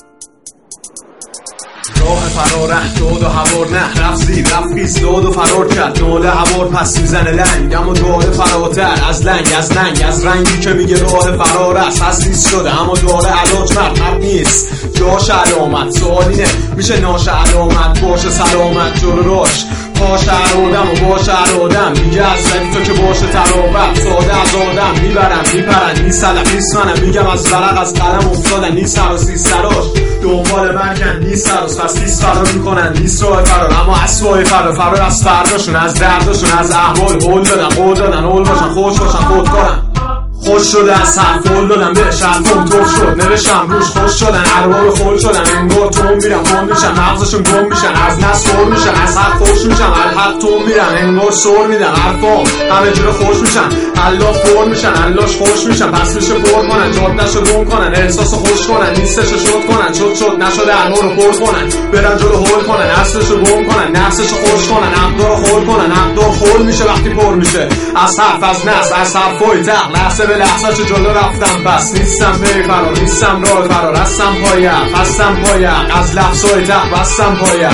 راه فراره دود و هوار نه رفتی رفت دود و فرار کرد دود هوار پس میزنه لنگ اما دود فراتر از لنگ از ننگ از رنگی که میگه راه فرار است هست شده اما داره علاج مرد نیست جاش علامت سوالینه میشه ناش علامت باشه سلامت جلو راش پاش ارادم و باش ارادم میگه از لنگ تو که باشه ترابت ساده از آدم میبرم میپرن نیست سلف نیست منم میگم از ورق از قلم افتادن نیست سر و سیست سراش دنبال برکن نیست سر و پس نیست فرار میکنن نیست راه فرار اما اسبای فرار از فرداشون از درداشون از احوال قول دادن قول باشن خوش باشن خود کنن خوش شده از حرف قول دادم به شرفم توف شد نوشتم روش خوش شدن ارباب خول شدن انگار توم میرم گم میشن مغزشون گم میشن از نسور میشن از حق خوش میشن الحق توم میرن انگار سور میدن حرفام همه جور خوش میشن الله پر میشن اللهش خوش میشن پس میشه پر کنن جادهشو گم کنن احساسو خوش کنن نیستشو شد کنن شد نشده انو رو پر کنن برن جلو هول کنن اصلشو گم کنن نفسشو خوش کنن عقدارو خول کنن عقدار خول میشه وقتی پر میشه از حرف از نفس از حرفای تق لحظه به لحظه چه جلو رفتم بس نیستم بی فرار نیستم راه فرار هستم پایق از لفظای تق بستم پایق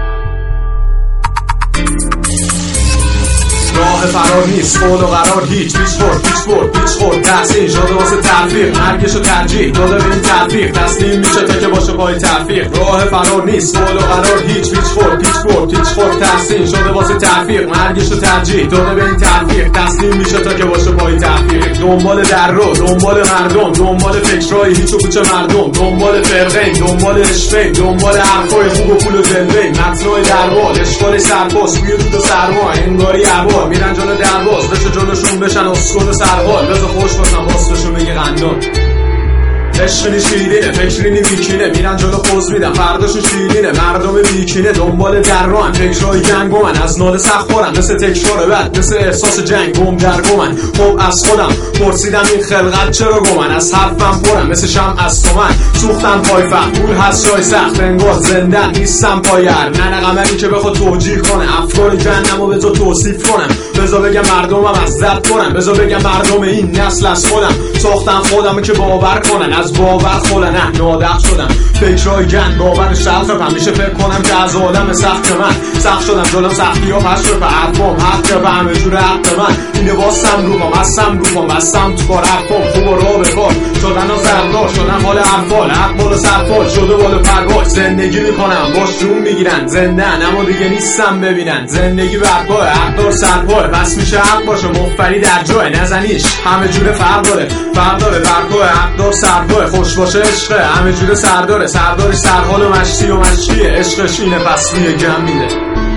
راه فرار نیست قول و قرار هیچ پیش خورد تحسین شده واسه ترفیق مرگشو ترجیح داده به این ترفیق تسلیم میشه تا که باشه پای ترفیق راه فرار نیست قول و قرار هیچ پیش خورد تحسین شده واسه ترفیق مرگشو ترجیح داده به این ترفیق تسلیم میشه تا که باشه پای ترفیق دنبال در رو دنبال مردم دنبال فکرای هیچ و پوچ مردم دنبال فرقین دنبال عشقین دنبال حرفای خوب و پول و دلوین متنای دربال اشکال سرپاس روی دود و سرما انگاری عبار میرن جلو درواز بشه جلوشون بشن اسکول و سرحال بذار خوش باشن واسطشون بگه قندان عشقی شیرینه فکرینی میکینه میرن جلو پوز میدن فرداشون شیرینه مردم بیکینه دنبال در رو هم فکرهای جنگ من از ناله سخت خورم مثل تکرار بد مثل احساس جنگ گم در گمن خب از خودم پرسیدم این خلقت چرا گمن از حرفم پرم مثل شم از تو من سوختم پای فهم پول هست جای سخت انگار زندن نیستم پایر نه قمری که بخواد توجیه کنه افکار جهنمو بذار توصیف کنم بذار بگم مردمم از زد کنم بذار بگم مردم این نسل از خودم ساختم خودمو که باور کنن از باور خودم نه نادق شدم فکرهای گند باور شلخم همیشه فکر کنم که از آدم سخت من سخت شدم جلوم سختی ها پش رو به حرفم حق به همه جور حق من اینه باستم روحم بستم تو کار حرفم خوب و را به کار شدن و زردار شدن حال حرفال حق بالا سرپال شده بالا پرواز زندگی میکنم باش جون میگیرن زندن اما دیگه نیستم ببینن زندگی برپای حقدار سرپای پس میشه حق باشه مفری در جای نزنیش همه جور فرق داره برپای حقدار سرپای خوش باشه عشقه همه جور سردارش سرحال و مشتی و مشکیه عشقش اینه پس روی گم میده